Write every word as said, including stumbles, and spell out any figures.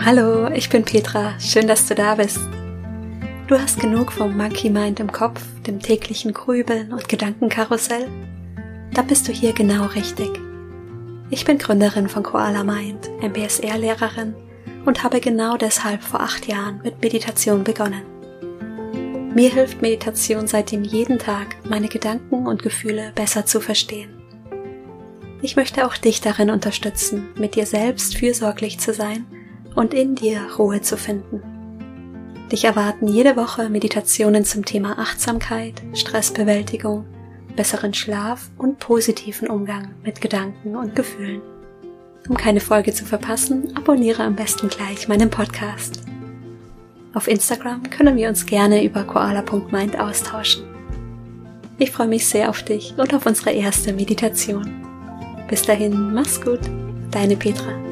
Hallo, ich bin Petra, schön, dass du da bist. Du hast genug vom Monkey Mind im Kopf, dem täglichen Grübeln und Gedankenkarussell? Dann bist du hier genau richtig. Ich bin Gründerin von Koala Mind, M B S R-Lehrerin und habe genau deshalb vor acht Jahren mit Meditation begonnen. Mir hilft Meditation seitdem jeden Tag, meine Gedanken und Gefühle besser zu verstehen. Ich möchte auch dich darin unterstützen, mit dir selbst fürsorglich zu sein und in dir Ruhe zu finden. Dich erwarten jede Woche Meditationen zum Thema Achtsamkeit, Stressbewältigung, besseren Schlaf und positiven Umgang mit Gedanken und Gefühlen. Um keine Folge zu verpassen, abonniere am besten gleich meinen Podcast. Auf Instagram können wir uns gerne über koala punkt mind austauschen. Ich freue mich sehr auf dich und auf unsere erste Meditation. Bis dahin, mach's gut, deine Petra.